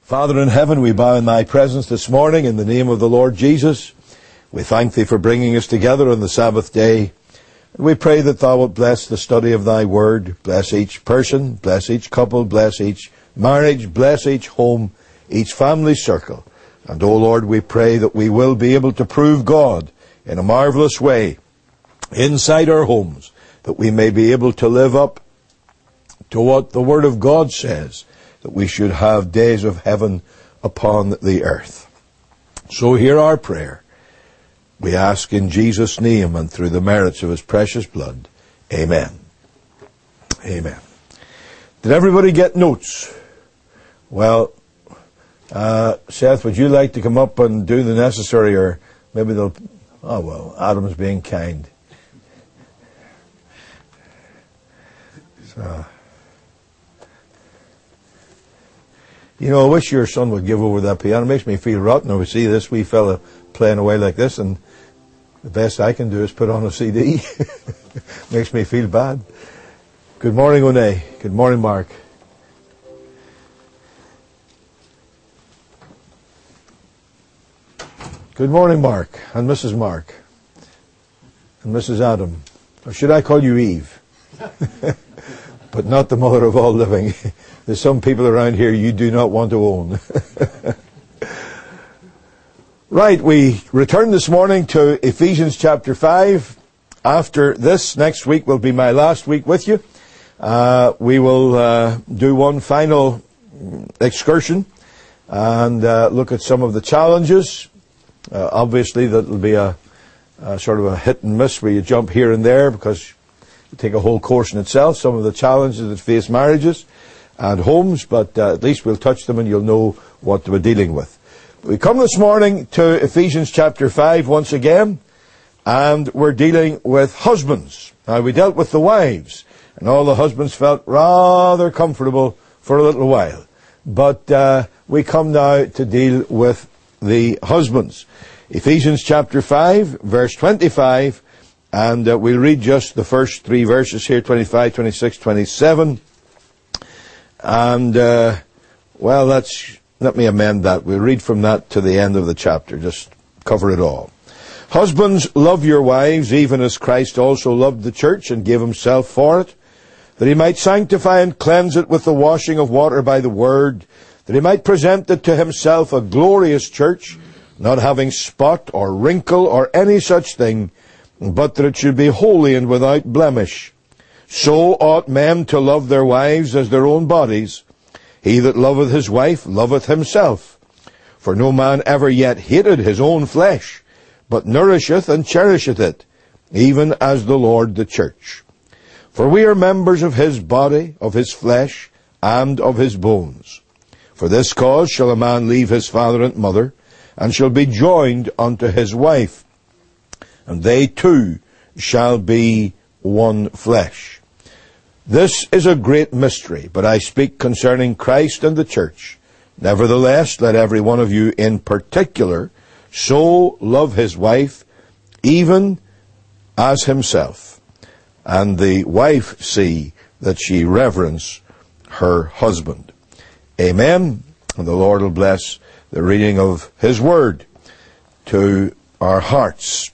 Father in heaven, we bow in thy presence this morning in the name of the Lord Jesus. We thank thee for bringing us together on the Sabbath day. And we pray that thou wilt bless the study of thy word, bless each person, bless each couple, bless each marriage, bless each home, each family circle. And, O Lord, we pray that we will be able to prove God in a marvelous way inside our homes, that we may be able to live up to what the Word of God says, that we should have days of heaven upon the earth. So hear our prayer. We ask in Jesus' name and through the merits of His precious blood. Amen. Amen. Did everybody get notes? Well, Seth, would you like to come up and do the necessary, or maybe they'll... Oh, well, Adam's being kind. So... You know, I wish your son would give over that piano. It makes me feel rotten when we see this wee fella playing away like this, and the best I can do is put on a CD. Makes me feel bad. Good morning, Onay. Good morning, Mark. Good morning, Mark, and Mrs. Mark, and Mrs. Adam. Or should I call you Eve? But not the mother of all living. There's some people around here you do not want to own. Right, we return this morning to Ephesians chapter 5. After this, next week will be my last week with you. We will do one final excursion and look at some of the challenges. Obviously, that will be a sort of a hit and miss where you jump here and there because you take a whole course in itself. Some of the challenges that face marriages and homes, but at least we'll touch them and you'll know what we're dealing with. We come this morning to Ephesians chapter 5 once again, and we're dealing with husbands. Now, we dealt with the wives, and all the husbands felt rather comfortable for a little while. But we come now to deal with the husbands. Ephesians chapter 5, verse 25, and we'll read just the first three verses here, 25, 26, 27. And, well, let me amend that. We'll read from that to the end of the chapter, just cover it all. Husbands, love your wives, even as Christ also loved the church and gave himself for it, that he might sanctify and cleanse it with the washing of water by the word, that he might present it to himself a glorious church, not having spot or wrinkle or any such thing, but that it should be holy and without blemish. So ought men to love their wives as their own bodies. He that loveth his wife loveth himself. For no man ever yet hated his own flesh, but nourisheth and cherisheth it, even as the Lord the church. For we are members of his body, of his flesh, and of his bones. For this cause shall a man leave his father and mother, and shall be joined unto his wife, and they two shall be one flesh. This is a great mystery, but I speak concerning Christ and the church. Nevertheless, let every one of you in particular so love his wife, even as himself, and the wife see that she reverence her husband. Amen. And the Lord will bless the reading of his word to our hearts.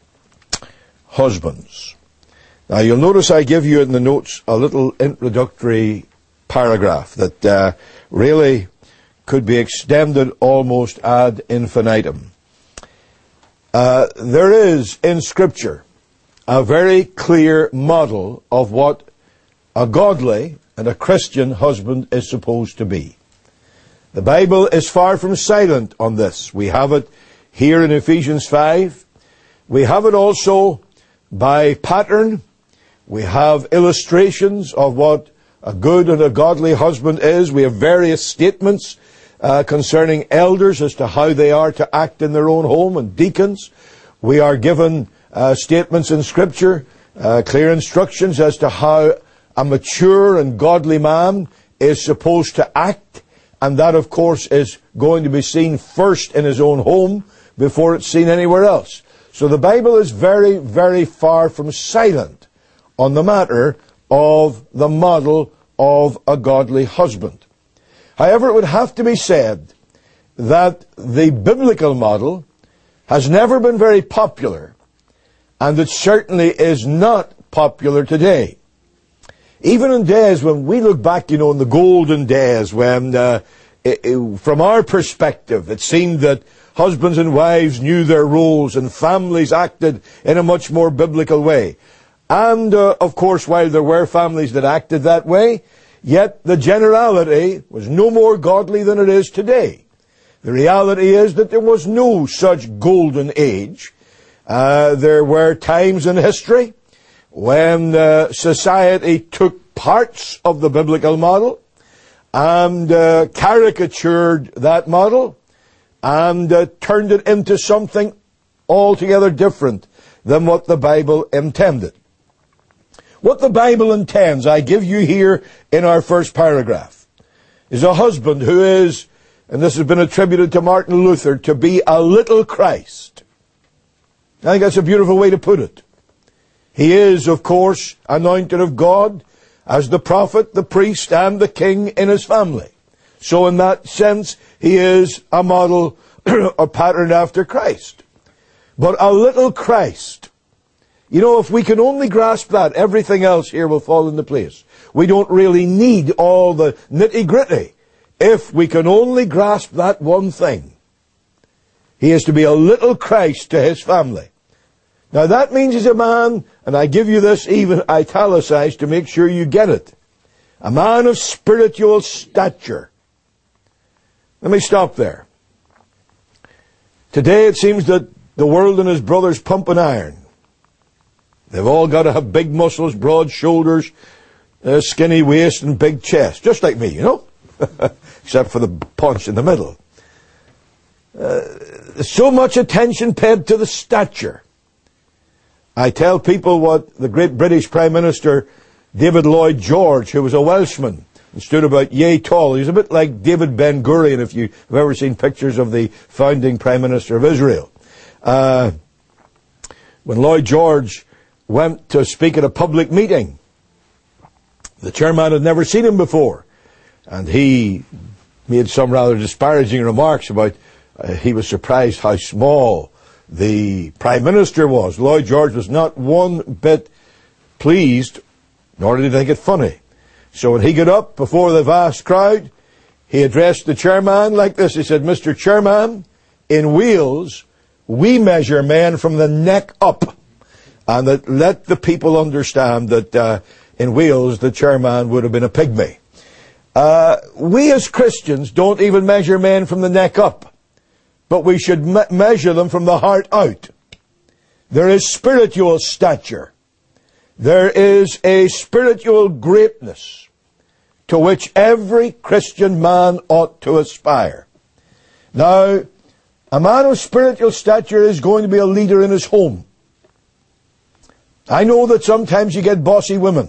Husbands. Now you'll notice I give you in the notes a little introductory paragraph that really could be extended almost ad infinitum. There is in Scripture a very clear model of what a godly and a Christian husband is supposed to be. The Bible is far from silent on this. We have it here in Ephesians 5. We have it also by pattern. We have illustrations of what a good and a godly husband is. We have various statements concerning elders as to how they are to act in their own home, and deacons. We are given statements in Scripture, clear instructions as to how a mature and godly man is supposed to act, and that, of course, is going to be seen first in his own home before it's seen anywhere else. So the Bible is very, very far from silent on the matter of the model of a godly husband. However, it would have to be said that the biblical model has never been very popular, and it certainly is not popular today. Even in days when we look back, in the golden days, when from our perspective it seemed that husbands and wives knew their roles and families acted in a much more biblical way. And of course, while there were families that acted that way, yet the generality was no more godly than it is today. The reality is that there was no such golden age. There were times in history when society took parts of the biblical model and caricatured that model and turned it into something altogether different than what the Bible intended. What the Bible intends, I give you here in our first paragraph, is a husband who is, and this has been attributed to Martin Luther, to be a little Christ. I think that's a beautiful way to put it. He is, of course, anointed of God as the prophet, the priest, and the king in his family. So in that sense, he is a model or pattern after Christ. But a little Christ. If we can only grasp that, everything else here will fall into place. We don't really need all the nitty-gritty. If we can only grasp that one thing. He is to be a little Christ to his family. Now that means he's a man, and I give you this even italicized to make sure you get it. A man of spiritual stature. Let me stop there. Today it seems that the world and his brothers pumping iron. They've all got to have big muscles, broad shoulders, skinny waist and big chest. Just like me, except for the punch in the middle. So much attention paid to the stature. I tell people what the great British Prime Minister David Lloyd George, who was a Welshman and stood about yay tall. He's a bit like David Ben Gurion, if you've ever seen pictures of the founding Prime Minister of Israel. When Lloyd George went to speak at a public meeting, the chairman had never seen him before, and he made some rather disparaging remarks about he was surprised how small the Prime Minister was. Lloyd George was not one bit pleased, nor did he think it funny. So when he got up before the vast crowd, he addressed the chairman like this. He said, "Mr. Chairman, in Wales, we measure men from the neck up." And that let the people understand that in Wales, the chairman would have been a pygmy. We as Christians don't even measure men from the neck up, but we should measure them from the heart out. There is spiritual stature. There is a spiritual greatness to which every Christian man ought to aspire. Now, a man of spiritual stature is going to be a leader in his home. I know that sometimes you get bossy women.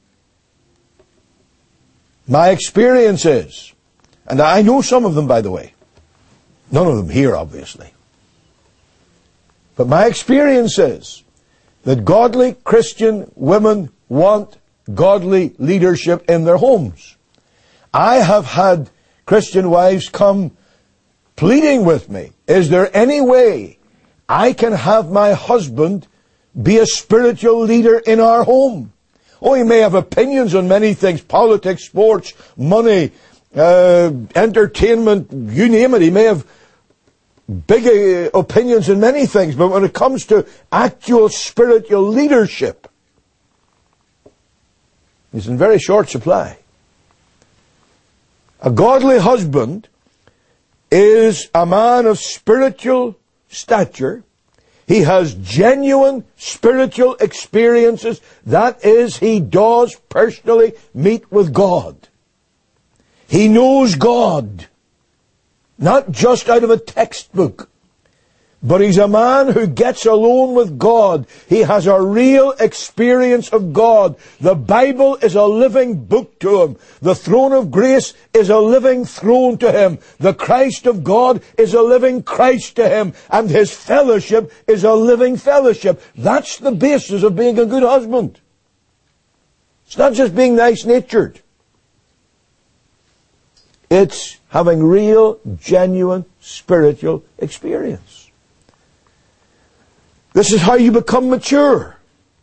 My experience is, and I know some of them, by the way, none of them here, obviously, but my experience is that godly Christian women want godly leadership in their homes. I have had Christian wives come pleading with me, is there any way I can have my husband be a spiritual leader in our home? Oh, he may have opinions on many things, politics, sports, money, entertainment, you name it. He may have big opinions on many things, but when it comes to actual spiritual leadership, he's in very short supply. A godly husband is a man of spiritual stature. He has genuine spiritual experiences. That is, he does personally meet with God. He knows God. Not just out of a textbook. But he's a man who gets alone with God. He has a real experience of God. The Bible is a living book to him. The throne of grace is a living throne to him. The Christ of God is a living Christ to him. And his fellowship is a living fellowship. That's the basis of being a good husband. It's not just being nice-natured. It's having real, genuine, spiritual experience. This is how you become mature.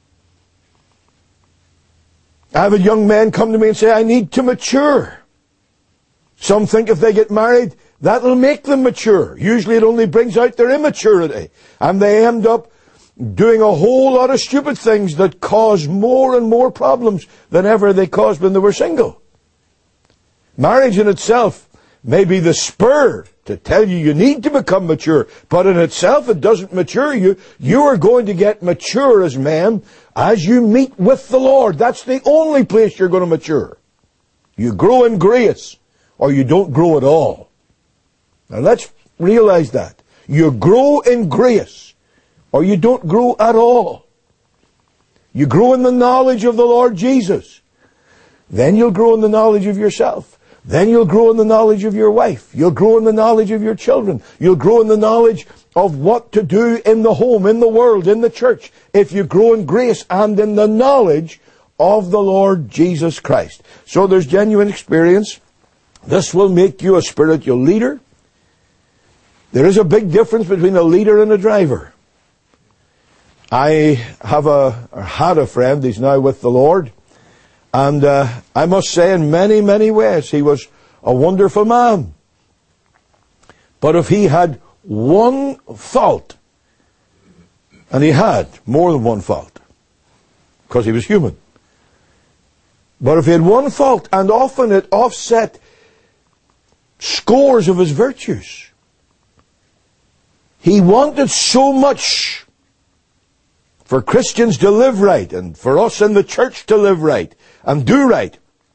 I have a young man come to me and say, I need to mature. Some think if they get married, that'll make them mature. Usually it only brings out their immaturity. And they end up doing a whole lot of stupid things that cause more and more problems than ever they caused when they were single. Marriage in itself may be the spur to tell you you need to become mature, but in itself it doesn't mature you. You are going to get mature as men as you meet with the Lord. That's the only place you're going to mature. You grow in grace, or you don't grow at all. Now let's realize that. You grow in grace, or you don't grow at all. You grow in the knowledge of the Lord Jesus. Then you'll grow in the knowledge of yourself. Then you'll grow in the knowledge of your wife. You'll grow in the knowledge of your children. You'll grow in the knowledge of what to do in the home, in the world, in the church, if you grow in grace and in the knowledge of the Lord Jesus Christ. So there's genuine experience. This will make you a spiritual leader. There is a big difference between a leader and a driver. I had a friend, he's now with the Lord, and I must say in many, many ways he was a wonderful man. But if he had one fault, and he had more than one fault, because he was human, but if he had one fault, and often it offset scores of his virtues, he wanted so much for Christians to live right, and for us in the church to live right, and do right.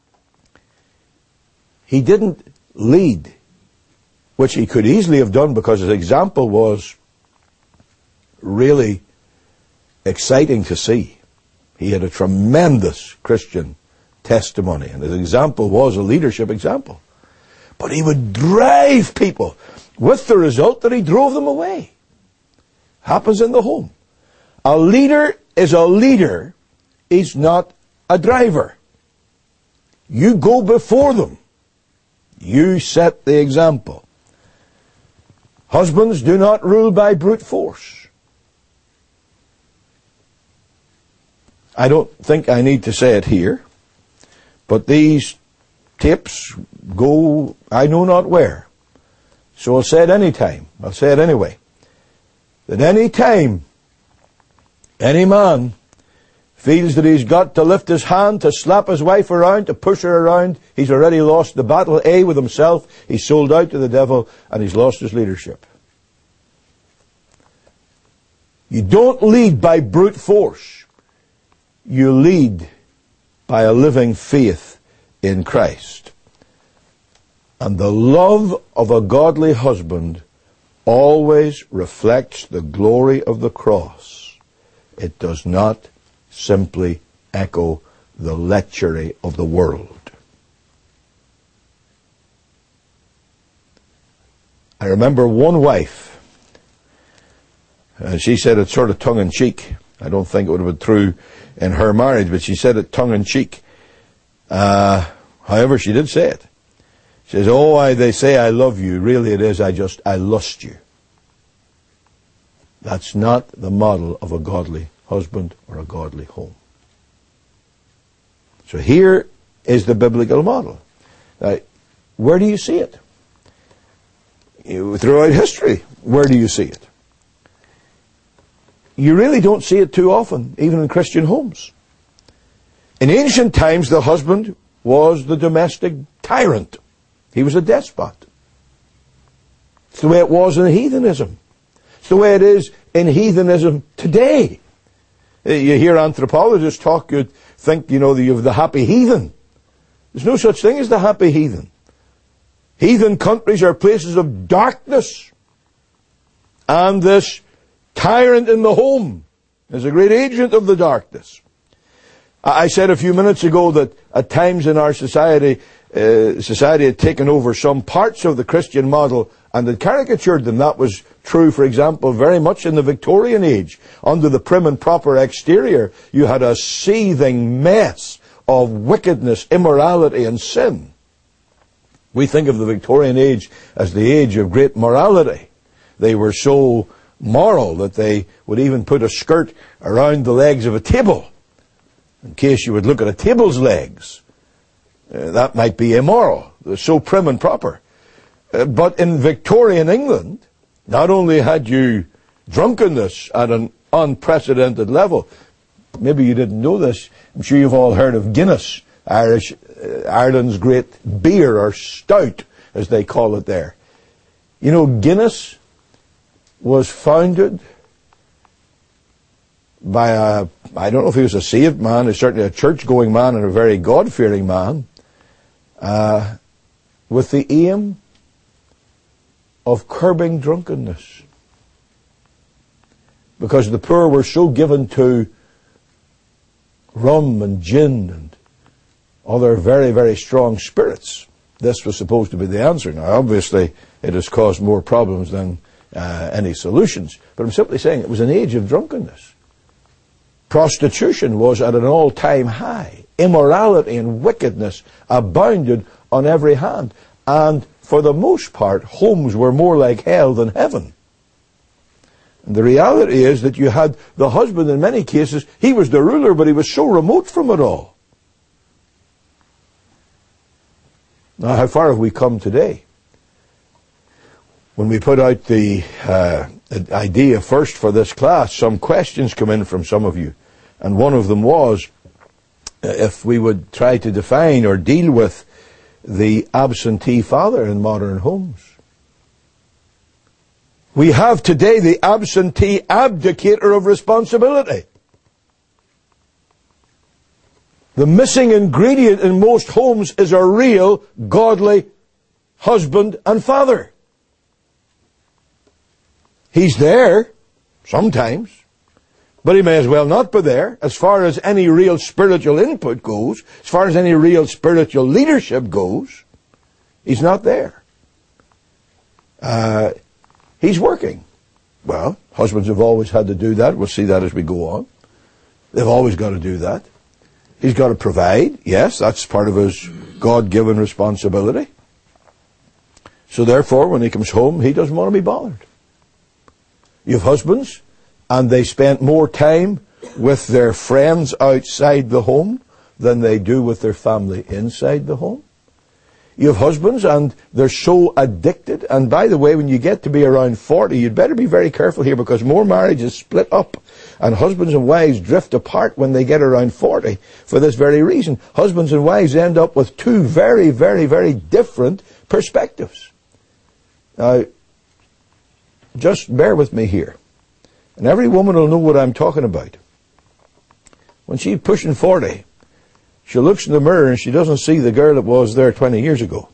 He didn't lead, which he could easily have done because his example was really exciting to see. He had a tremendous Christian testimony, and his example was a leadership example. But he would drive people with the result that he drove them away. Happens in the home. A leader is a leader. He's not a driver. You go before them. You set the example. Husbands, do not rule by brute force. I don't think I need to say it here, but these tapes go I know not where. So I'll say it any time. I'll say it anyway. That any time any man feels that he's got to lift his hand, to slap his wife around, to push her around, he's already lost the battle, A, with himself, he's sold out to the devil, and he's lost his leadership. You don't lead by brute force. You lead by a living faith in Christ. And the love of a godly husband always reflects the glory of the cross. It does not simply echo the lechery of the world. I remember one wife, she said it sort of tongue-in-cheek. I don't think it would have been true in her marriage, but she said it tongue-in-cheek. However, she did say it. She says, they say I love you. Really it is, I lust you. That's not the model of a godly husband or a godly home. So here is the biblical model. Now, where do you see it? Throughout history, where do you see it? You really don't see it too often, even in Christian homes. In ancient times, the husband was the domestic tyrant. He was a despot. It's the way it was in heathenism. It's the way it is in heathenism today. You hear anthropologists talk, you'd think, you have the happy heathen. There's no such thing as the happy heathen. Heathen countries are places of darkness. And this tyrant in the home is a great agent of the darkness. I said a few minutes ago that at times in our society had taken over some parts of the Christian model and had caricatured them. That was true, for example, very much in the Victorian age. Under the prim and proper exterior, you had a seething mess of wickedness, immorality, and sin. We think of the Victorian age as the age of great morality. They were so moral that they would even put a skirt around the legs of a table in case you would look at a table's legs. That might be immoral. They're so prim and proper. But in Victorian England, not only had you drunkenness at an unprecedented level, maybe you didn't know this, I'm sure you've all heard of Guinness, Ireland's great beer, or stout, as they call it there. You know, Guinness was founded by I don't know if he was a saved man, he's certainly a church-going man and a very God-fearing man, with the aim of curbing drunkenness. Because the poor were so given to rum and gin and other very, very strong spirits. This was supposed to be the answer. Now, obviously, it has caused more problems than any solutions. But I'm simply saying it was an age of drunkenness. Prostitution was at an all-time high. Immorality and wickedness abounded on every hand. And for the most part, homes were more like hell than heaven. And the reality is that you had the husband, in many cases, he was the ruler, but he was so remote from it all. Now, how far have we come today? When we put out the idea first for this class, some questions come in from some of you. And one of them was, if we would try to define or deal with the absentee father in modern homes. We have today the absentee abdicator of responsibility. The missing ingredient in most homes is a real, godly husband and father. He's there, sometimes, but he may as well not be there. As far as any real spiritual input goes, as far as any real spiritual leadership goes, he's not there. He's working. Well, husbands have always had to do that. We'll see that as we go on. They've always got to do that. He's got to provide. Yes, that's part of his God-given responsibility. So therefore, when he comes home, he doesn't want to be bothered. You have husbands, and they spend more time with their friends outside the home than they do with their family inside the home. You have husbands, and they're so addicted. And by the way, when you get to be around 40, you'd better be very careful here, because more marriages split up. And husbands and wives drift apart when they get around 40 for this very reason. Husbands and wives end up with two very, very, very different perspectives. Now, just bear with me here. And every woman will know what I'm talking about. When she's pushing 40, she looks in the mirror and she doesn't see the girl that was there 20 years ago.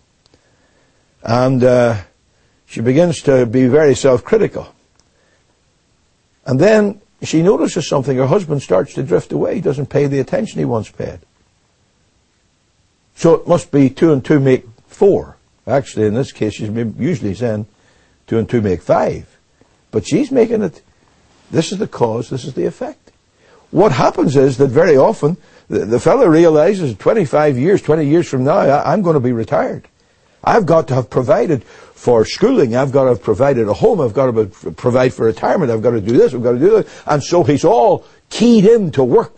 And she begins to be very self-critical. And then she notices something. Her husband starts to drift away. He doesn't pay the attention he once paid. So it must be 2 and 2 make 4. Actually, in this case, she's usually saying 2 and 2 make 5. But she's making it, this is the cause, this is the effect. What happens is that very often the fellow realizes 25 years, 20 years from now, I'm going to be retired. I've got to have provided for schooling. I've got to have provided a home. I've got to provide for retirement. I've got to do this. I've got to do that. And so he's all keyed in to work.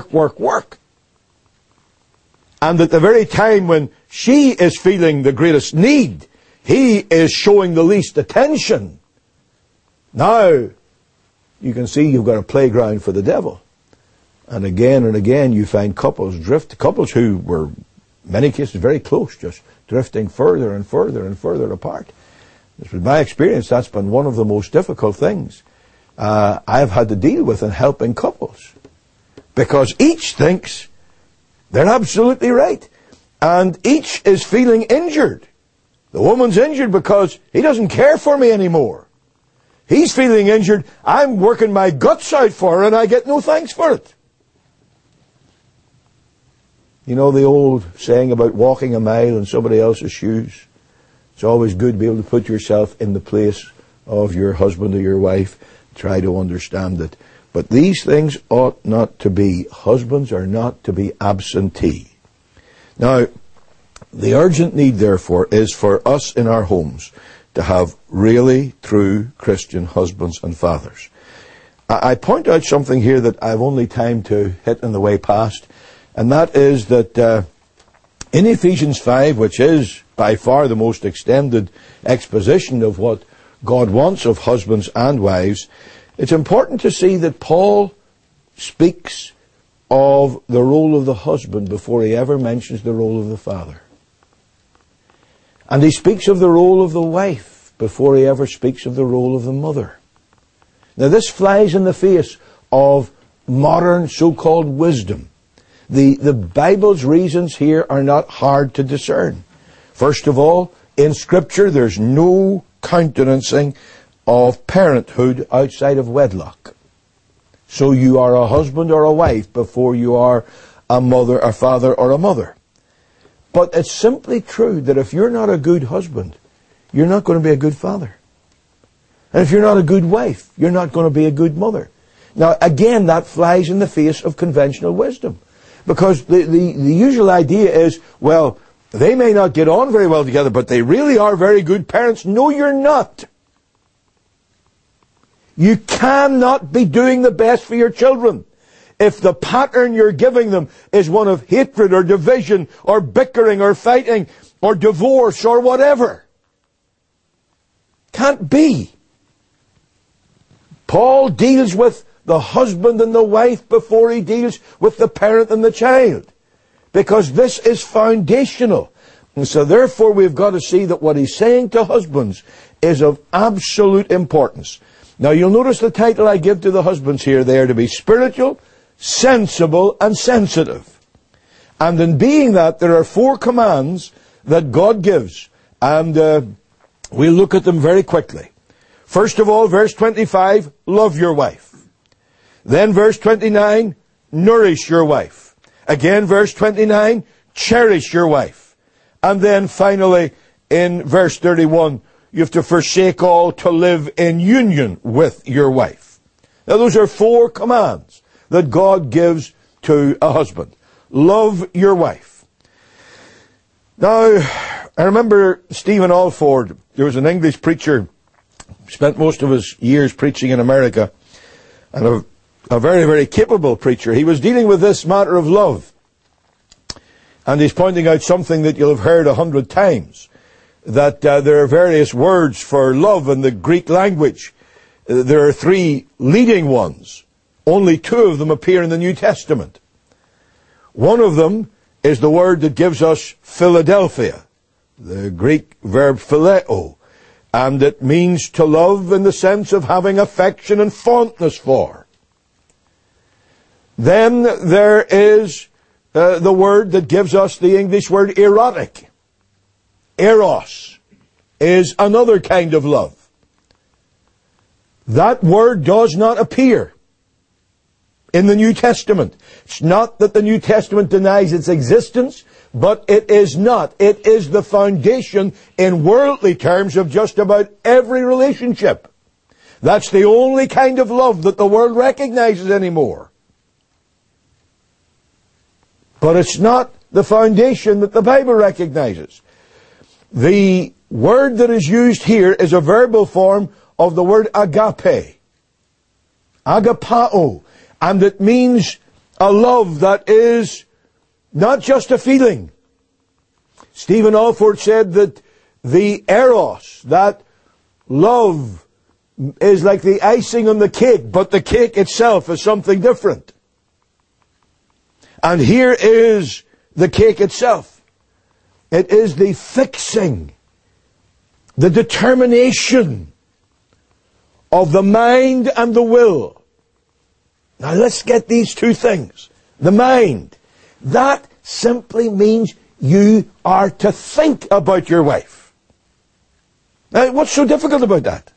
And at the very time when she is feeling the greatest need, he is showing the least attention. Now, you can see you've got a playground for the devil. And again you find couples who were, in many cases, very close, just drifting further and further and further apart. With my experience, that's been one of the most difficult things I've had to deal with in helping couples. Because each thinks they're absolutely right. And each is feeling injured. The woman's injured because he doesn't care for me anymore. He's feeling injured. I'm working my guts out for her and I get no thanks for it. You know the old saying about walking a mile in somebody else's shoes? It's always good to be able to put yourself in the place of your husband or your wife. Try to understand it. But these things ought not to be. Husbands are not to be absentee. Now, The urgent need, therefore, is for us in our homes to have really true Christian husbands and fathers. I point out something here that I've only time to hit on the way past, and that is that in Ephesians 5, which is by far the most extended exposition of what God wants of husbands and wives, it's important to see that Paul speaks of the role of the husband before he ever mentions the role of the father. And he speaks of the role of the wife before he ever speaks of the role of the mother. Now this flies in the face of modern so-called wisdom. The Bible's reasons here are not hard to discern. First of all, in Scripture there's no countenancing of parenthood outside of wedlock. So you are a husband or a wife before you are a mother, a father, or a mother. But it's simply true that if you're not a good husband, you're not going to be a good father. And if you're not a good wife, you're not going to be a good mother. Now, again, that flies in the face of conventional wisdom. Because the usual idea is, well, they may not get on very well together, but they really are very good parents. No, you're not. You cannot be doing the best for your children if the pattern you're giving them is one of hatred or division or bickering or fighting or divorce or whatever. Can't be. Paul deals with the husband and the wife before he deals with the parent and the child, because this is foundational. And so therefore we've got to see that what he's saying to husbands is of absolute importance. Now you'll notice the title I give to the husbands here. They are to be spiritual, sensible, and sensitive. And in being that, there are 4 commands that God gives. And we'll look at them very quickly. First of all, verse 25, love your wife. Then verse 29, nourish your wife. Again, verse 29, cherish your wife. And then finally, in verse 31, you have to forsake all to live in union with your wife. Now those are 4 commands that God gives to a husband. Love your wife. Now, I remember Stephen Alford. There was an English preacher, spent most of his years preaching in America, and a very, very capable preacher. He was dealing with this matter of love. And he's pointing out something that you'll have heard 100 times, that there are various words for love in the Greek language. There are 3 leading ones. Only 2 of them appear in the New Testament. One of them is the word that gives us Philadelphia, the Greek verb phileo, and it means to love in the sense of having affection and fondness for. Then there is the word that gives us the English word erotic. Eros is another kind of love. That word does not appear in the New Testament. It's not that the New Testament denies its existence, but it is not. It is the foundation in worldly terms of just about every relationship. That's the only kind of love that the world recognizes anymore. But it's not the foundation that the Bible recognizes. The word that is used here is a verbal form of the word agape. Agapao. And it means a love that is not just a feeling. Stephen Alford said that the eros, that love, is like the icing on the cake, but the cake itself is something different. And here is the cake itself. It is the fixing, the determination of the mind and the will. Now let's get these 2 things. The mind. That simply means you are to think about your wife. Now what's so difficult about that?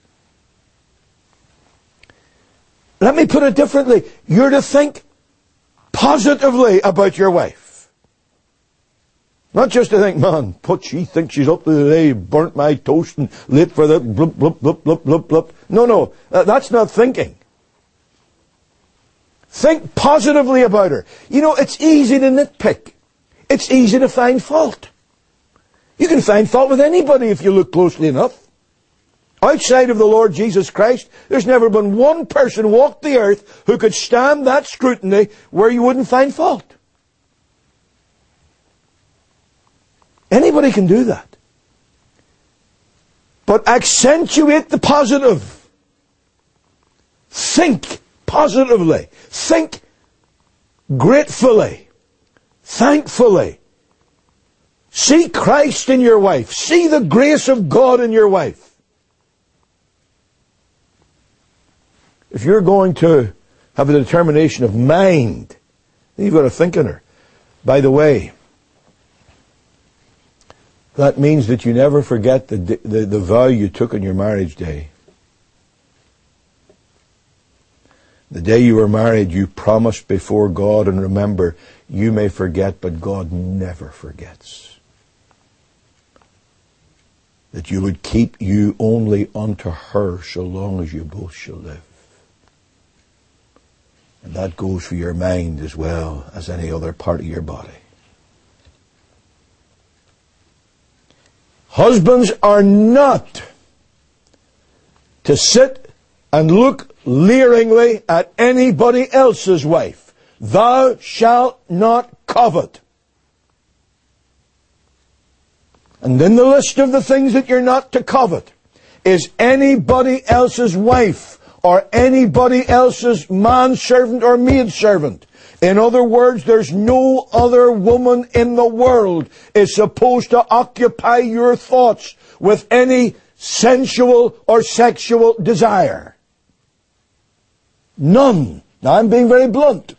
Let me put it differently. You're to think positively about your wife. Not just to think, man, what she thinks she's up to today, burnt my toast and late for that, blup, blup, blup, blup, blup, blup. No, that's not thinking. Think positively about her. You know, it's easy to nitpick. It's easy to find fault. You can find fault with anybody if you look closely enough. Outside of the Lord Jesus Christ, there's never been one person walked the earth who could stand that scrutiny where you wouldn't find fault. Anybody can do that. But accentuate the positive. Think positively. Think gratefully. Thankfully. See Christ in your wife. See the grace of God in your wife. If you're going to have a determination of mind, then you've got to think in her. By the way, that means that you never forget the vow you took on your marriage day. The day you were married, you promised before God, and remember, you may forget, but God never forgets. That you would keep you only unto her so long as you both shall live. And that goes for your mind as well as any other part of your body. Husbands are not to sit and look leeringly at anybody else's wife. Thou shalt not covet. And in the list of the things that you're not to covet is anybody else's wife or anybody else's manservant or maidservant. In other words, there's no other woman in the world is supposed to occupy your thoughts with any sensual or sexual desire. None. Now I'm being very blunt.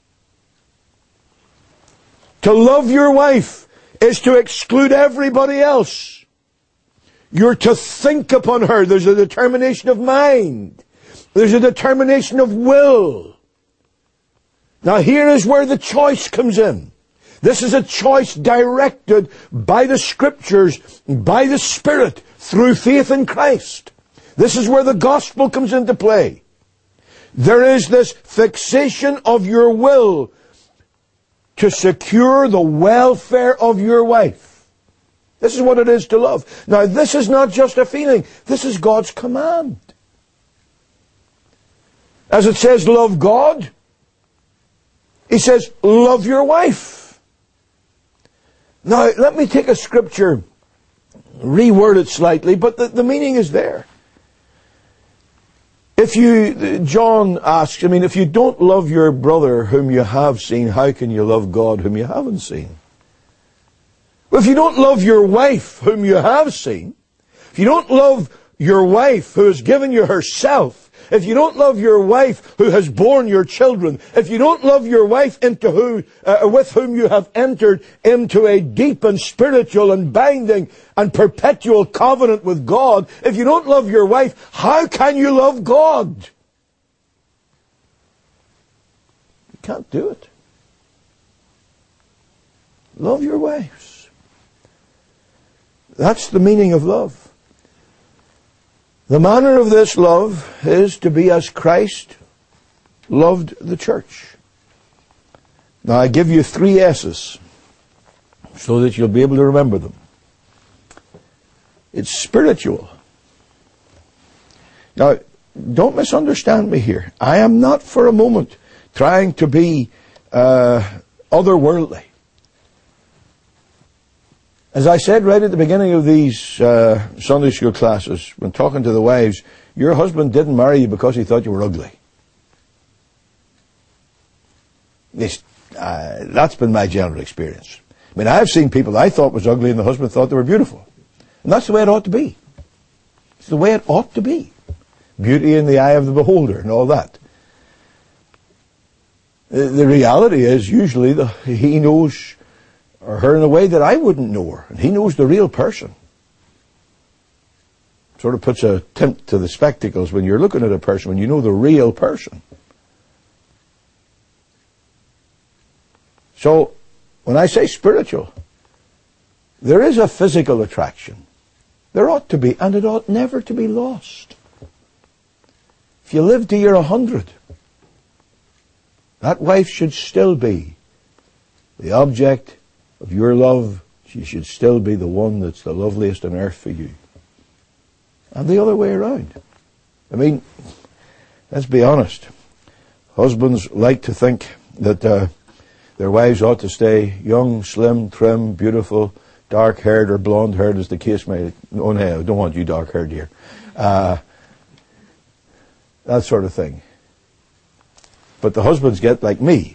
To love your wife is to exclude everybody else. You're to think upon her. There's a determination of mind. There's a determination of will. Now here is where the choice comes in. This is a choice directed by the Scriptures, by the Spirit, through faith in Christ. This is where the gospel comes into play. There is this fixation of your will to secure the welfare of your wife. This is what it is to love. Now this is not just a feeling. This is God's command. As it says, love God, He says, love your wife. Now, let me take a scripture, reword it slightly, but the meaning is there. John asks, if you don't love your brother whom you have seen, how can you love God whom you haven't seen? Well, if you don't love your wife whom you have seen, if you don't love your wife who has given you herself, if you don't love your wife who has borne your children, if you don't love your wife with whom you have entered into a deep and spiritual and binding and perpetual covenant with God, if you don't love your wife, how can you love God? You can't do it. Love your wives. That's the meaning of love. The manner of this love is to be as Christ loved the church. Now I give you 3 S's so that you'll be able to remember them. It's spiritual. Now, don't misunderstand me here. I am not for a moment trying to be otherworldly. As I said right at the beginning of these Sunday school classes, when talking to the wives, your husband didn't marry you because he thought you were ugly. That's been my general experience. I've seen people I thought was ugly and the husband thought they were beautiful. And that's the way it ought to be. It's the way it ought to be. Beauty in the eye of the beholder and all that. The reality is usually he knows or her in a way that I wouldn't know her. And he knows the real person. Sort of puts a tint to the spectacles when you're looking at a person, when you know the real person. So, when I say spiritual, there is a physical attraction. There ought to be, and it ought never to be lost. If you live to year 100, that wife should still be the object of your love, she should still be the one that's the loveliest on earth for you. And the other way around. I mean, let's be honest. Husbands like to think that their wives ought to stay young, slim, trim, beautiful, dark-haired or blonde-haired, as the case may be. Oh, no, I don't want you dark-haired, dear. That sort of thing. But the husbands get like me.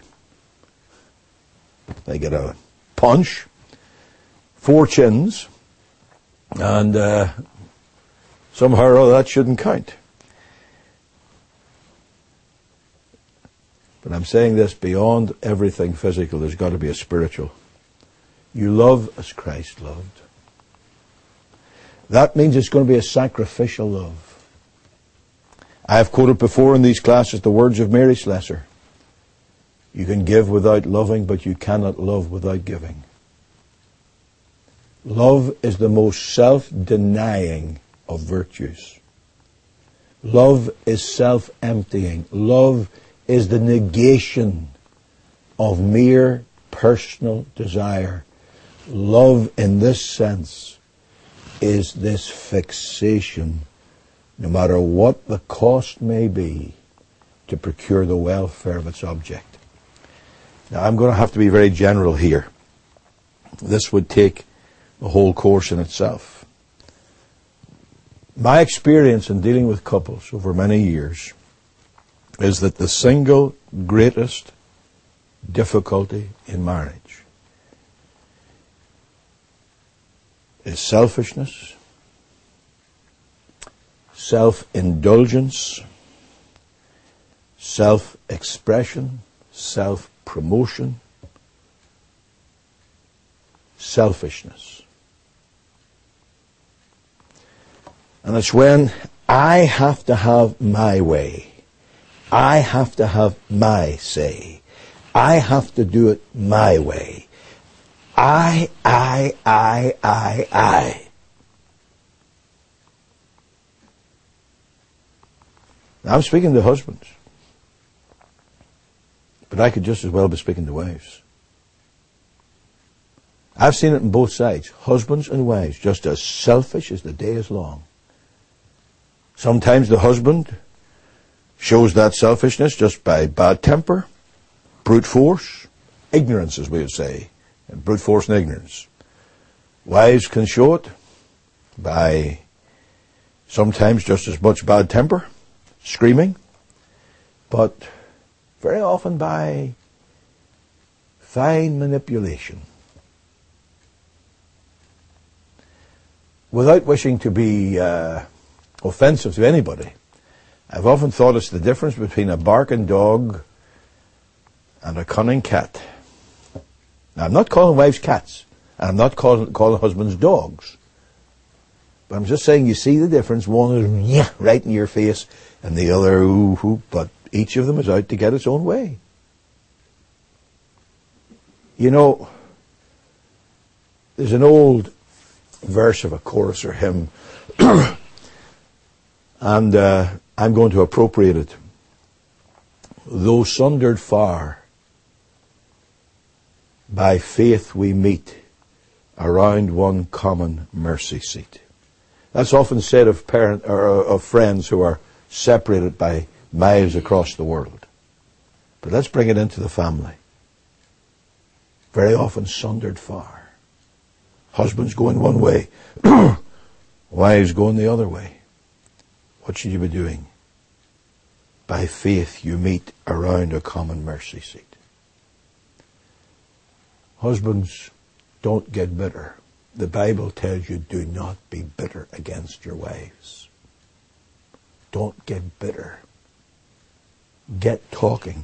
They get a punch, 4 chins, and somehow or other that shouldn't count. But I'm saying this, beyond everything physical, there's got to be a spiritual. You love as Christ loved. That means it's going to be a sacrificial love. I have quoted before in these classes the words of Mary Slessor. You can give without loving, but you cannot love without giving. Love is the most self-denying of virtues. Love is self-emptying. Love is the negation of mere personal desire. Love, in this sense, is this fixation, no matter what the cost may be, to procure the welfare of its object. Now, I'm going to have to be very general here. This would take a whole course in itself. My experience in dealing with couples over many years is that the single greatest difficulty in marriage is selfishness, self-indulgence, self-expression, self-promotion, selfishness. And it's when I have to have my way. I have to have my say. I have to do it my way. I. Now, I'm speaking to husbands. But I could just as well be speaking to wives. I've seen it on both sides. Husbands and wives, just as selfish as the day is long. Sometimes the husband shows that selfishness just by bad temper, brute force, ignorance, as we would say, and brute force and ignorance. Wives can show it by sometimes just as much bad temper, screaming, but very often by fine manipulation. Without wishing to be offensive to anybody, I've often thought it's the difference between a barking dog and a cunning cat. Now, I'm not calling wives cats, and I'm not calling husbands dogs. But I'm just saying, you see the difference. One is right in your face, and the other, ooh, but each of them is out to get its own way. You know, there's an old verse of a chorus or hymn, and I'm going to appropriate it. Though sundered far, by faith we meet around one common mercy seat. That's often said of of friends who are separated by miles across the world. But let's bring it into the family. Very often sundered far. Husbands going one way, wives going the other way. What should you be doing? By faith you meet around a common mercy seat. Husbands, don't get bitter. The Bible tells you, do not be bitter against your wives. Don't get bitter. Get talking.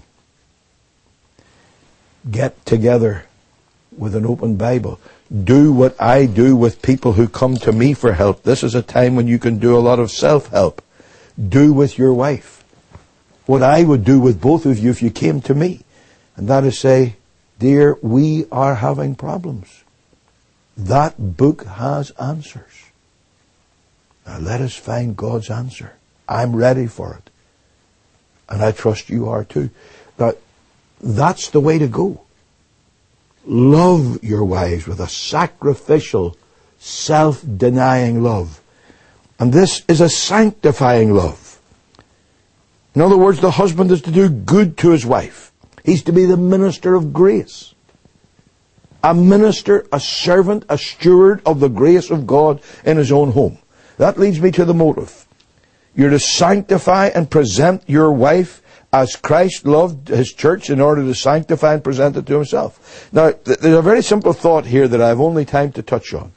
Get together with an open Bible. Do what I do with people who come to me for help. This is a time when you can do a lot of self-help. Do with your wife what I would do with both of you if you came to me. And that is say, dear, we are having problems. That book has answers. Now let us find God's answer. I'm ready for it. And I trust you are too. Now, that's the way to go. Love your wives with a sacrificial, self-denying love. And this is a sanctifying love. In other words, the husband is to do good to his wife. He's to be the minister of grace. A minister, a servant, a steward of the grace of God in his own home. That leads me to the motive. You're to sanctify and present your wife as Christ loved his church in order to sanctify and present it to himself. Now, there's a very simple thought here that I have only time to touch on.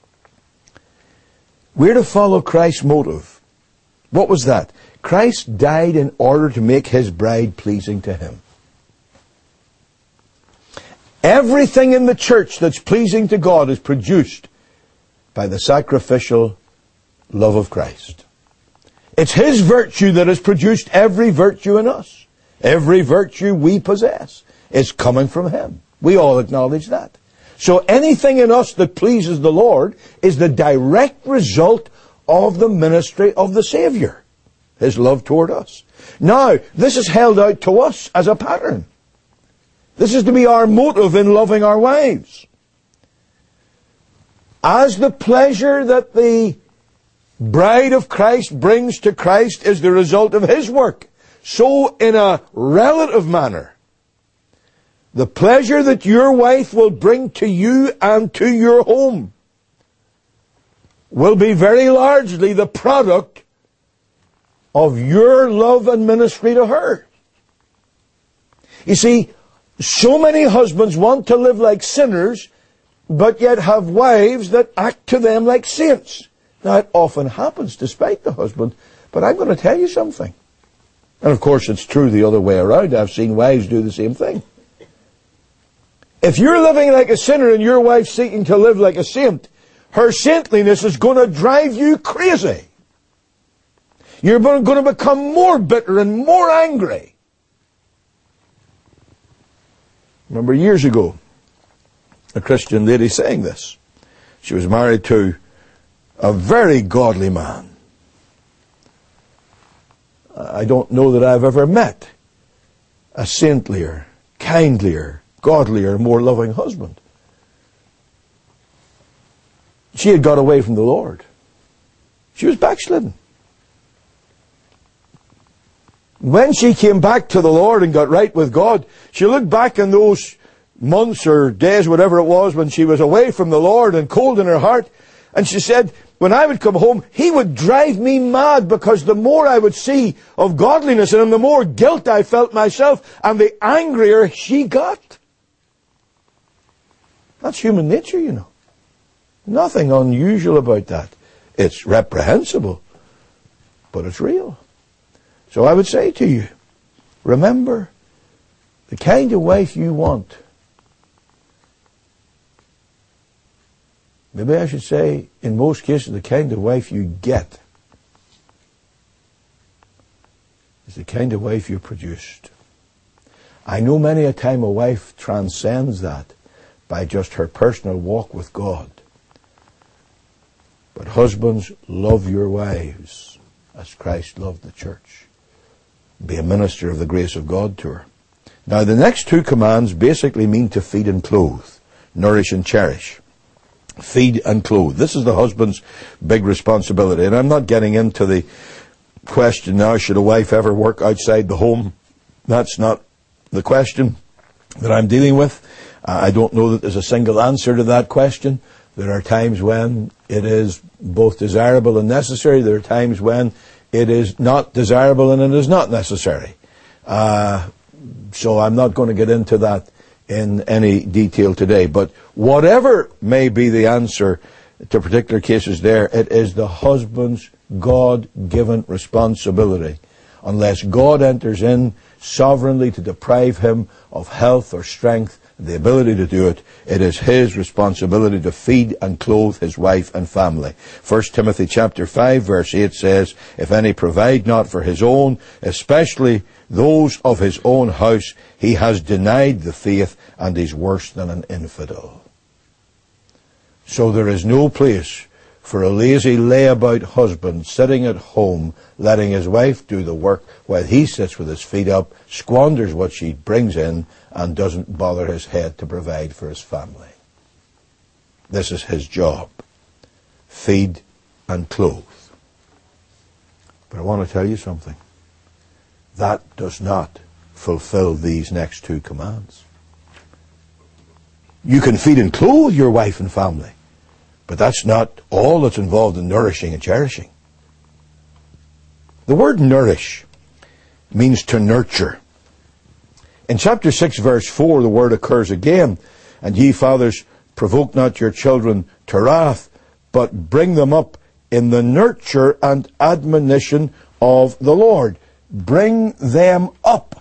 We're to follow Christ's motive. What was that? Christ died in order to make his bride pleasing to him. Everything in the church that's pleasing to God is produced by the sacrificial love of Christ. It's his virtue that has produced every virtue in us. Every virtue we possess is coming from him. We all acknowledge that. So anything in us that pleases the Lord is the direct result of the ministry of the Savior, his love toward us. Now, this is held out to us as a pattern. This is to be our motive in loving our wives. As the pleasure that the bride of Christ brings to Christ is the result of his work, so in a relative manner, the pleasure that your wife will bring to you and to your home will be very largely the product of your love and ministry to her. You see, so many husbands want to live like sinners, but yet have wives that act to them like saints. Now, it often happens despite the husband, but I'm going to tell you something. And of course, it's true the other way around. I've seen wives do the same thing. If you're living like a sinner and your wife's seeking to live like a saint, her saintliness is going to drive you crazy. You're going to become more bitter and more angry. Remember years ago, a Christian lady saying this. She was married to a very godly man. I don't know that I've ever met a saintlier, kindlier, godlier, more loving husband. She had got away from the Lord. She was backslidden. When she came back to the Lord and got right with God, she looked back in those months or days, whatever it was, when she was away from the Lord and cold in her heart, and she said, when I would come home, he would drive me mad because the more I would see of godliness in him, the more guilt I felt myself, and the angrier she got. That's human nature, you know. Nothing unusual about that. It's reprehensible, but it's real. So I would say to you, remember, the kind of wife you want, maybe I should say, in most cases, the kind of wife you get is the kind of wife you produced. I know many a time a wife transcends that by just her personal walk with God. But husbands, love your wives as Christ loved the church. Be a minister of the grace of God to her. Now, the next two commands basically mean to feed and clothe, nourish and cherish. Feed and clothe. This is the husband's big responsibility. And I'm not getting into the question now, should a wife ever work outside the home? That's not the question that I'm dealing with. I don't know that there's a single answer to that question. There are times when it is both desirable and necessary. There are times when it is not desirable and it is not necessary. So I'm not going to get into that in any detail today. But whatever may be the answer to particular cases there, it is the husband's God-given responsibility. Unless God enters in sovereignly to deprive him of health or strength, the ability to do it, it is his responsibility to feed and clothe his wife and family. 1 Timothy chapter 5 verse 8 says, if any provide not for his own, especially those of his own house, he has denied the faith and is worse than an infidel. So there is no place for a lazy layabout husband sitting at home, letting his wife do the work while he sits with his feet up, squanders what she brings in, and doesn't bother his head to provide for his family. This is his job. Feed and clothe. But I want to tell you something. That does not fulfill these next two commands. You can feed and clothe your wife and family, but that's not all that's involved in nourishing and cherishing. The word nourish means to nurture. In chapter 6, verse 4, the word occurs again. And ye fathers, provoke not your children to wrath, but bring them up in the nurture and admonition of the Lord. Bring them up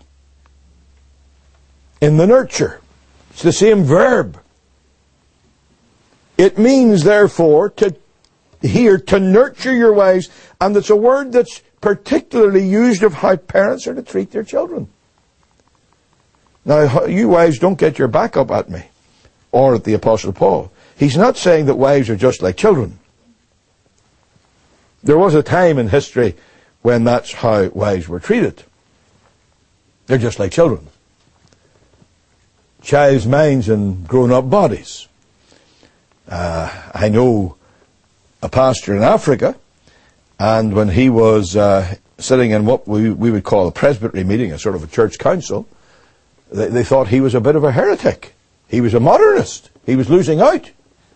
in the nurture. It's the same verb. It means, therefore, to nurture your wives, and it's a word that's particularly used of how parents are to treat their children. Now, you wives, don't get your back up at me or at the Apostle Paul. He's not saying that wives are just like children. There was a time in history when that's how wives were treated. They're just like children. Child's minds and grown-up bodies. I know a pastor in Africa, and when he was sitting in what we would call a presbytery meeting, a sort of a church council, they thought he was a bit of a heretic. He was a modernist. He was losing out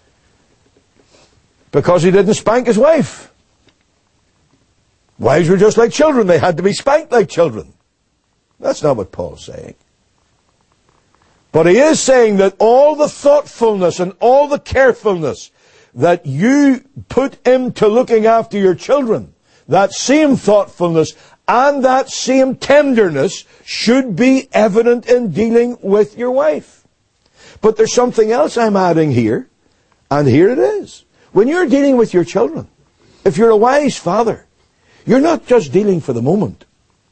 because he didn't spank his wife. Wives were just like children. They had to be spanked like children. That's not what Paul's saying. But he is saying that all the thoughtfulness and all the carefulness that you put into looking after your children, that same thoughtfulness and that same tenderness should be evident in dealing with your wife. But there's something else I'm adding here, and here it is. When you're dealing with your children, if you're a wise father, you're not just dealing for the moment.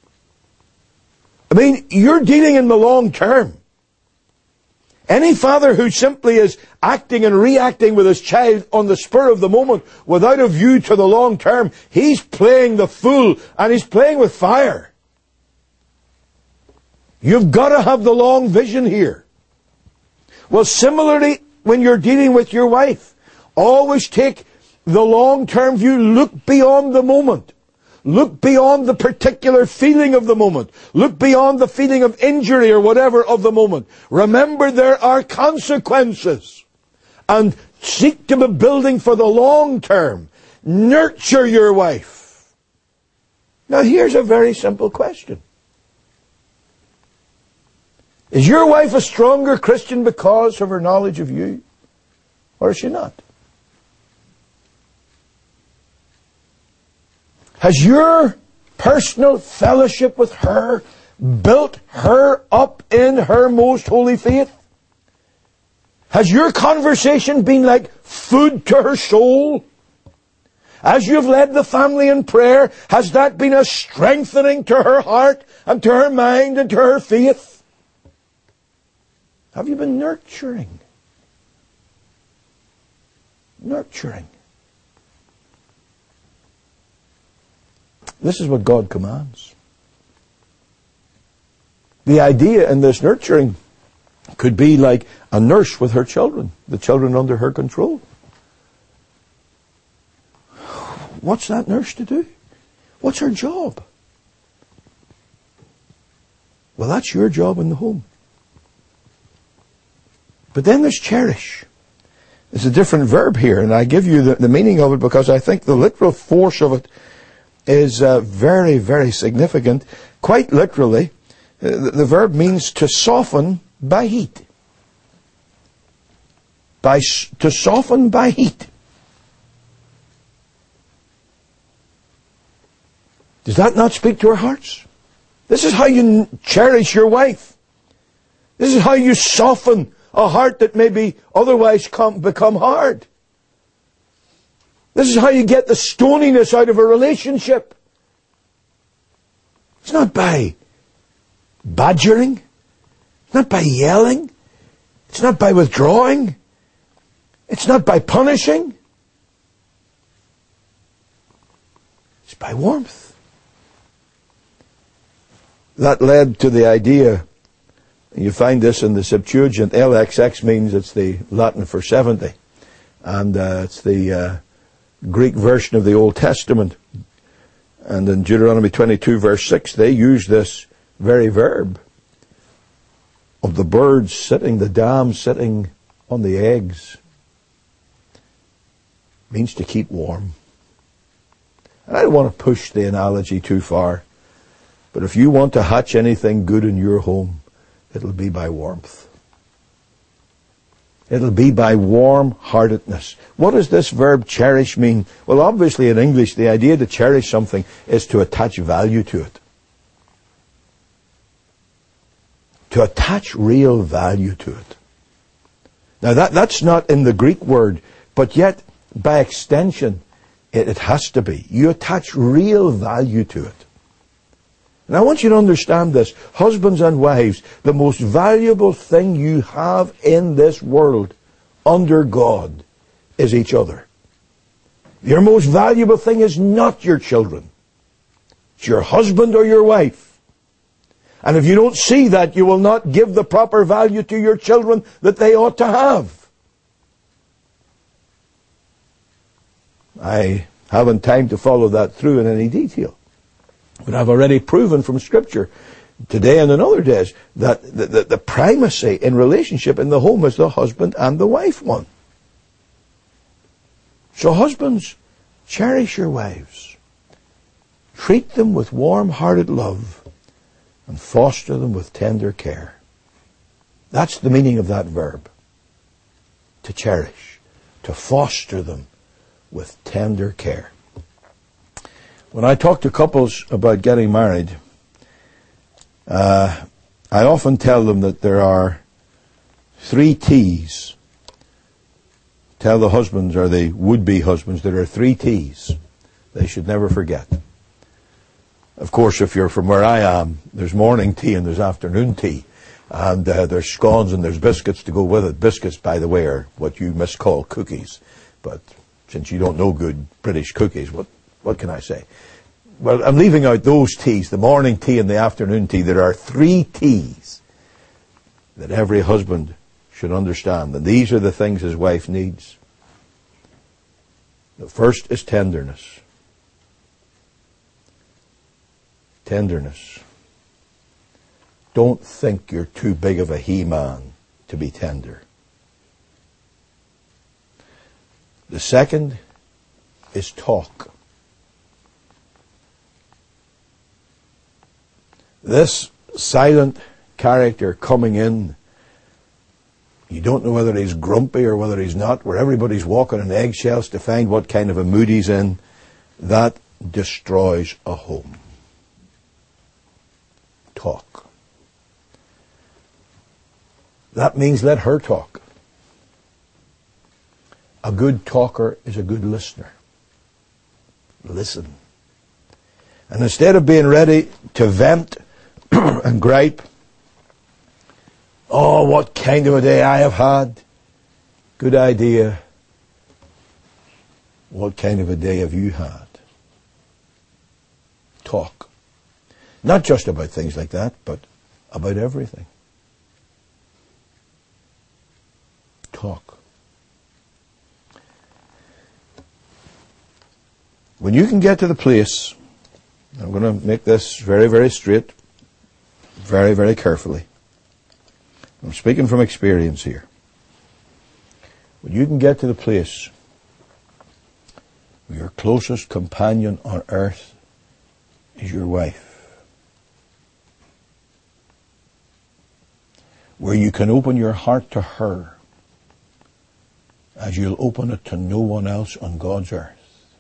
I mean, you're dealing in the long term. Any father who simply is acting and reacting with his child on the spur of the moment without a view to the long term, he's playing the fool and he's playing with fire. You've got to have the long vision here. Well, similarly, when you're dealing with your wife, always take the long-term view. Look beyond the moment. Look beyond the particular feeling of the moment. Look beyond the feeling of injury or whatever of the moment. Remember, there are consequences. And seek to be building for the long term. Nurture your wife. Now, here's a very simple question. Is your wife a stronger Christian because of her knowledge of you? Or is she not? Has your personal fellowship with her built her up in her most holy faith? Has your conversation been like food to her soul? As you've led the family in prayer, has that been a strengthening to her heart and to her mind and to her faith? Have you been nurturing? Nurturing. This is what God commands. The idea in this nurturing could be like a nurse with her children, the children under her control. What's that nurse to do? What's her job? Well, that's your job in the home. But then there's cherish. It's a different verb here, and I give you the meaning of it because I think the literal force of it is very, very significant. Quite literally, the verb means to soften by heat. To soften by heat. Does that not speak to our hearts? This is how you cherish your wife. This is how you soften a heart that may be otherwise become hard. This is how you get the stoniness out of a relationship. It's not by badgering. It's not by yelling. It's not by withdrawing. It's not by punishing. by warmth. That led to the idea, you find this in the Septuagint, LXX means it's the Latin for 70. And it's the Greek version of the Old Testament. And in Deuteronomy 22 verse 6, they use this very verb of the birds sitting, the dam sitting on the eggs. It means to keep warm. And I don't want to push the analogy too far, but if you want to hatch anything good in your home, it'll be by warmth. It'll be by warm-heartedness. What does this verb cherish mean? Well, obviously in English, the idea to cherish something is to attach value to it. To attach real value to it. Now that's not in the Greek word, but yet by extension, it has to be. You attach real value to it. And I want you to understand this. Husbands and wives, the most valuable thing you have in this world under God is each other. Your most valuable thing is not your children. It's your husband or your wife. And if you don't see that, you will not give the proper value to your children that they ought to have. I haven't time to follow that through in any detail. But I've already proven from Scripture today and in other days that the primacy in relationship in the home is the husband and the wife one. So husbands, cherish your wives. Treat them with warm-hearted love and foster them with tender care. That's the meaning of that verb. To cherish. To foster them with tender care. When I talk to couples about getting married, I often tell them that there are 3 T's. Tell the husbands or the would-be husbands there are 3 T's they should never forget. Of course, if you're from where I am, there's morning tea and there's afternoon tea. And there's scones and there's biscuits to go with it. Biscuits, by the way, are what you miscall cookies. But since you don't know good British cookies, what can I say? Well, I'm leaving out those teas, the morning tea and the afternoon tea. There are 3 T's that every husband should understand. And these are the things his wife needs. The first is tenderness. Tenderness. Don't think you're too big of a he-man to be tender. The second is talk. This silent character coming in, you don't know whether he's grumpy or whether he's not, where everybody's walking on eggshells to find what kind of a mood he's in, that destroys a home. Talk. That means let her talk. A good talker is a good listener. Listen. And instead of being ready to vent and gripe, oh, what kind of a day I have had. Good idea. What kind of a day have you had? Talk. Not just about things like that, but about everything. Talk. When you can get to the place, I'm going to make this very, very straight, very, very carefully. I'm speaking from experience here. When you can get to the place where your closest companion on earth is your wife, where you can open your heart to her as you'll open it to no one else on God's earth.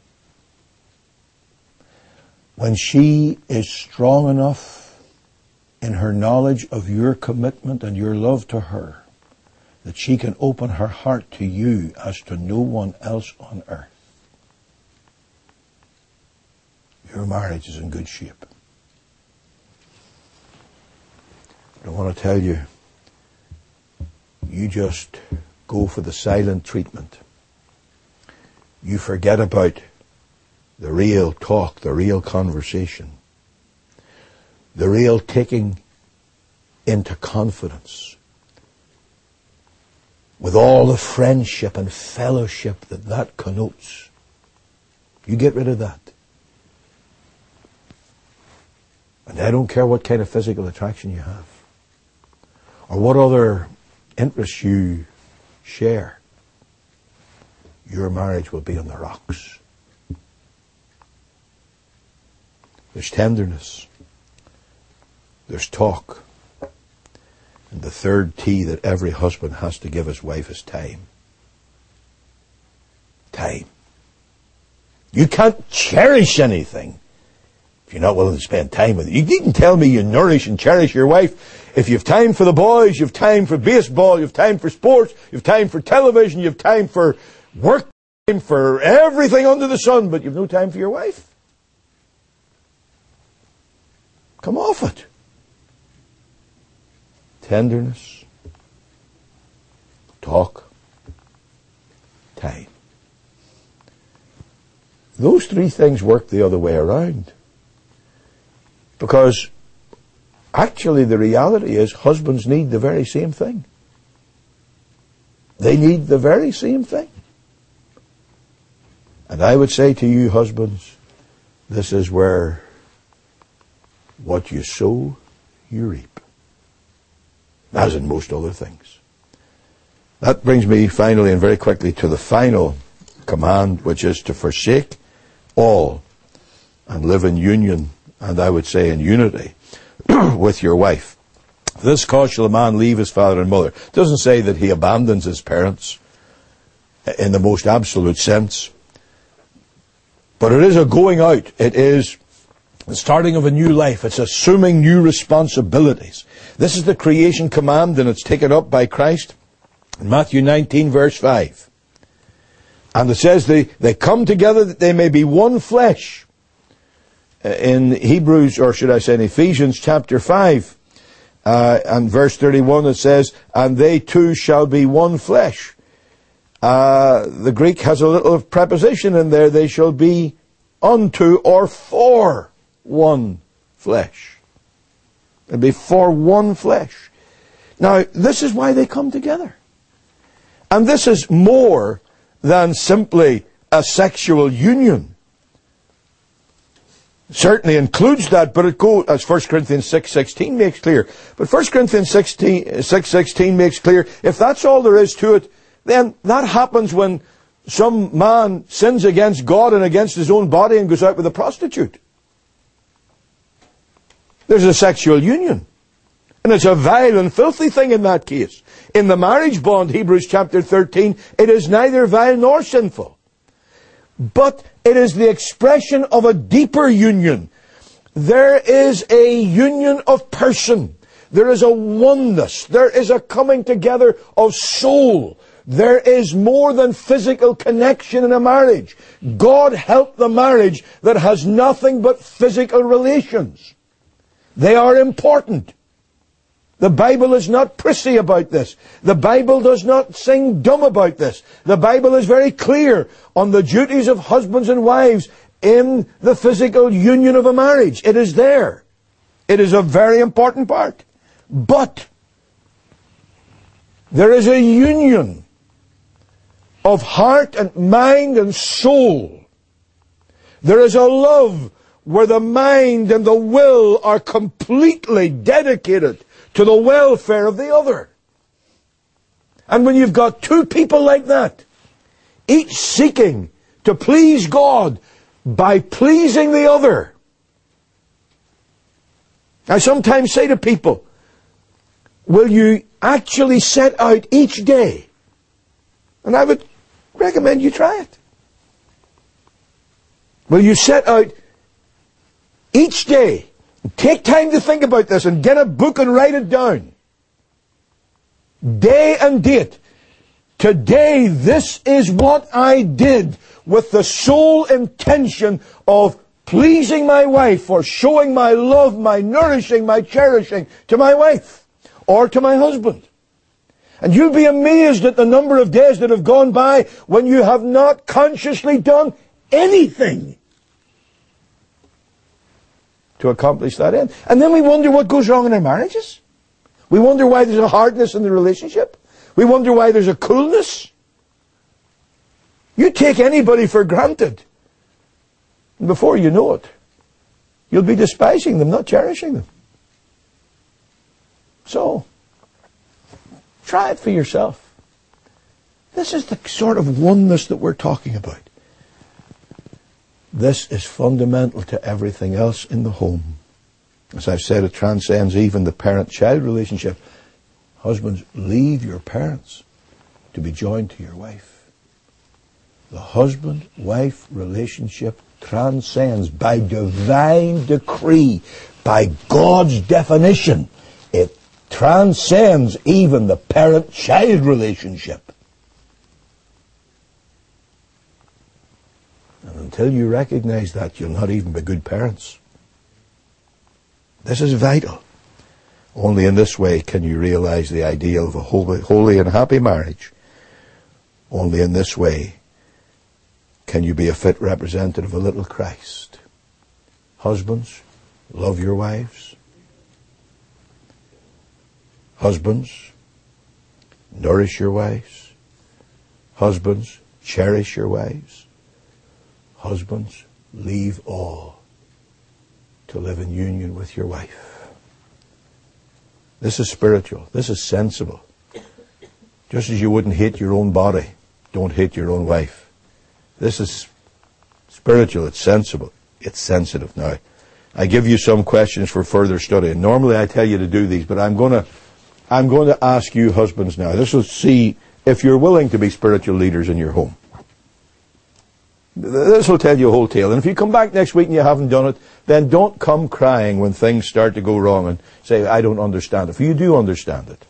When she is strong enough in her knowledge of your commitment and your love to her, that she can open her heart to you as to no one else on earth, your marriage is in good shape. I want to tell you, you just go for the silent treatment. You forget about the real talk, the real conversation, the real taking into confidence, with all the friendship and fellowship that connotes. You get rid of that. And I don't care what kind of physical attraction you have, or what other interests you share. Your marriage will be on the rocks. There's tenderness. There's talk. And the third T that every husband has to give his wife is time. Time. You can't cherish anything if you're not willing to spend time with it. You needn't tell me you nourish and cherish your wife. If you have time for the boys, you have time for baseball, you have time for sports, you have time for television, you have time for work, time for everything under the sun, but you have no time for your wife. Come off it. Tenderness, talk, time. Those three things work the other way around. Because actually the reality is husbands need the very same thing. They need the very same thing. And I would say to you husbands, this is where what you sow, you reap. As in most other things. That brings me finally and very quickly to the final command, which is to forsake all and live in union, and I would say in unity, with your wife. For this cause shall a man leave his father and mother. It doesn't say that he abandons his parents in the most absolute sense. But it is a going out. It is the starting of a new life. It's assuming new responsibilities. This is the creation command, and it's taken up by Christ in Matthew 19, verse 5. And it says they come together that they may be one flesh. In Hebrews, or should I say in Ephesians chapter 5, and verse 31, it says, and they two shall be one flesh. The Greek has a little preposition in there. They shall be unto or for one flesh. It'll be for one flesh. Now, this is why they come together. And this is more than simply a sexual union. Certainly includes that, but it goes, as 1 Corinthians 6:16 makes clear. But 1 Corinthians 6:16 makes clear, if that's all there is to it, then that happens when some man sins against God and against his own body and goes out with a prostitute. There's a sexual union. And it's a vile and filthy thing in that case. In the marriage bond, Hebrews chapter 13, it is neither vile nor sinful. But it is the expression of a deeper union. There is a union of person. There is a oneness. There is a coming together of soul. There is more than physical connection in a marriage. God help the marriage that has nothing but physical relations. They are important. The Bible is not prissy about this. The Bible does not sing dumb about this. The Bible is very clear on the duties of husbands and wives in the physical union of a marriage. It is there. It is a very important part. But there is a union of heart and mind and soul. There is a love where the mind and the will are completely dedicated to the welfare of the other. And when you've got two people like that, each seeking to please God by pleasing the other. I sometimes say to people, will you actually set out each day? And I would recommend you try it. Will you set out each day? Take time to think about this and get a book and write it down. Day and date. Today, this is what I did with the sole intention of pleasing my wife, or showing my love, my nourishing, my cherishing to my wife or to my husband. And you'll be amazed at the number of days that have gone by when you have not consciously done anything to accomplish that end. And then we wonder what goes wrong in our marriages. We wonder why there's a hardness in the relationship. We wonder why there's a coolness. You take anybody for granted. And before you know it, you'll be despising them, not cherishing them. So, try it for yourself. This is the sort of oneness that we're talking about. This is fundamental to everything else in the home. As I've said, it transcends even the parent-child relationship. Husbands, leave your parents to be joined to your wife. The husband-wife relationship transcends by divine decree, by God's definition. It transcends even the parent-child relationship. And until you recognize that, you'll not even be good parents. This is vital. Only in this way can you realize the ideal of a holy and happy marriage. Only in this way can you be a fit representative of little Christ. Husbands, love your wives. Husbands, nourish your wives. Husbands, cherish your wives. Husbands, leave all to live in union with your wife. This is spiritual. This is sensible. Just as you wouldn't hate your own body, don't hate your own wife. This is spiritual. It's sensible. It's sensitive. Now, I give you some questions for further study. And normally I tell you to do these, but I'm going to ask you husbands now. This will see if you're willing to be spiritual leaders in your home. This will tell you a whole tale. And if you come back next week and you haven't done it, then don't come crying when things start to go wrong and say, I don't understand it. For you do understand it.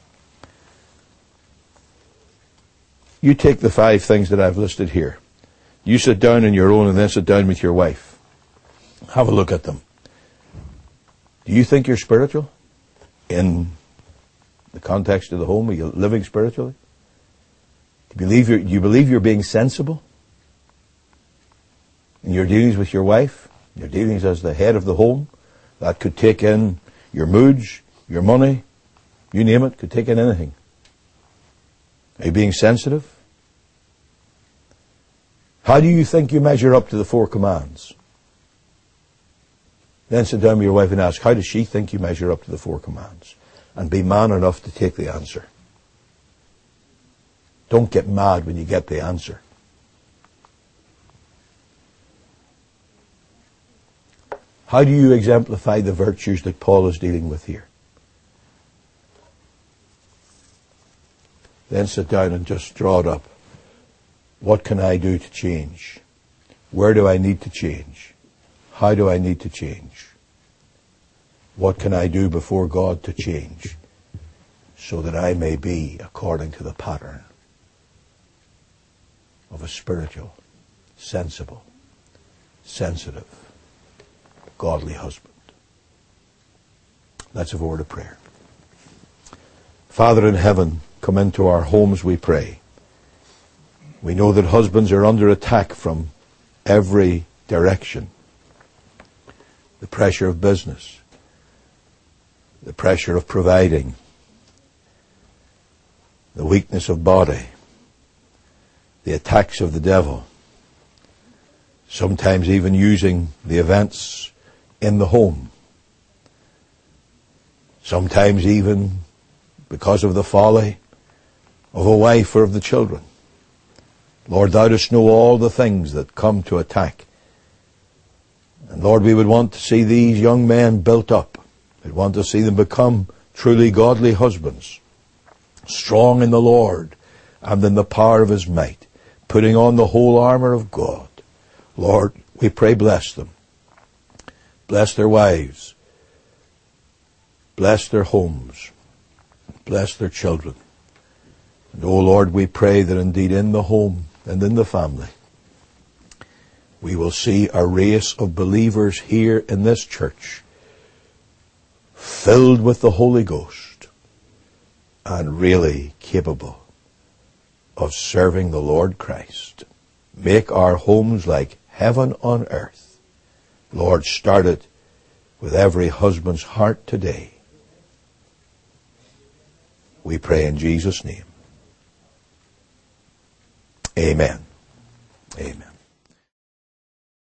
You take the 5 things that I've listed here. You sit down on your own and then sit down with your wife. Have a look at them. Do you think you're spiritual in the context of the home? Are you living spiritually? Do you believe you're being sensible in your dealings with your wife? Your dealings as the head of the home? That could take in your moods, your money, you name it, could take in anything. Are you being sensitive? How do you think you measure up to the 4 commands? Then sit down with your wife and ask, how does she think you measure up to the 4 commands? And be man enough to take the answer. Don't get mad when you get the answer. How do you exemplify the virtues that Paul is dealing with here? Then sit down and just draw it up. What can I do to change? Where do I need to change? How do I need to change? What can I do before God to change so that I may be according to the pattern of a spiritual, sensible, sensitive, godly husband? Let's have a word of prayer. Father in heaven, come into our homes, we pray. We know that husbands are under attack from every direction. The pressure of business, the pressure of providing, the weakness of body, the attacks of the devil, sometimes even using the events in the home, sometimes even because of the folly of a wife or of the children. Lord, thou dost know all the things that come to attack. And Lord, we would want to see these young men built up. We'd want to see them become truly godly husbands, strong in the Lord and in the power of His might, putting on the whole armor of God. Lord, we pray, bless them. Bless their wives. Bless their homes. Bless their children. And, oh Lord, we pray that indeed in the home and in the family, we will see a race of believers here in this church filled with the Holy Ghost and really capable of serving the Lord Christ. Make our homes like heaven on earth. Lord, start it with every husband's heart today. We pray in Jesus' name. Amen. Amen.